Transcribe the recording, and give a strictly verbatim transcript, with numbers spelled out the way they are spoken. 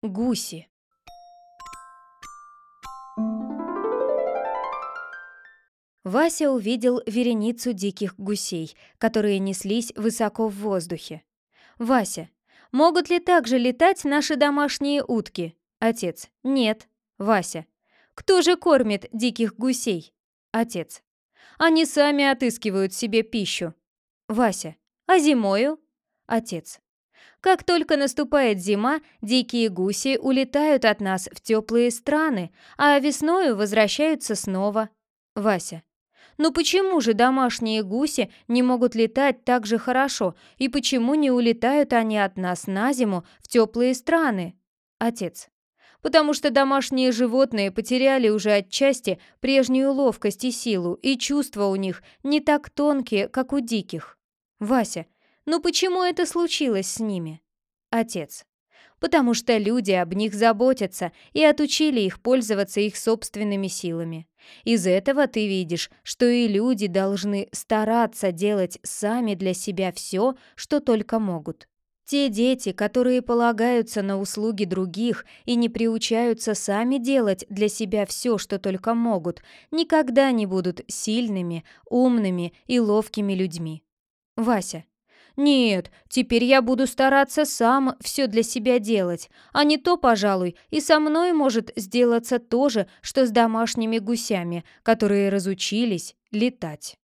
Гуси. Вася увидел вереницу диких гусей, которые неслись высоко в воздухе. Вася: «Могут ли также летать наши домашние утки?» Отец: «Нет». Вася: «Кто же кормит диких гусей?» Отец: «Они сами отыскивают себе пищу». Вася: «А зимою?» Отец: «Как только наступает зима, дикие гуси улетают от нас в теплые страны, а весною возвращаются снова». Вася: «Ну почему же домашние гуси не могут летать так же хорошо, и почему не улетают они от нас на зиму в теплые страны?» Отец: «Потому что домашние животные потеряли уже отчасти прежнюю ловкость и силу, и чувства у них не так тонкие, как у диких». Вася: «Ну почему это случилось с ними?» Отец: «Потому что люди об них заботятся и отучили их пользоваться их собственными силами. Из этого ты видишь, что и люди должны стараться делать сами для себя все, что только могут. Те дети, которые полагаются на услуги других и не приучаются сами делать для себя все, что только могут, никогда не будут сильными, умными и ловкими людьми». Вася: «Нет, теперь я буду стараться сам все для себя делать, а не то, пожалуй, и со мной может сделаться то же, что с домашними гусями, которые разучились летать».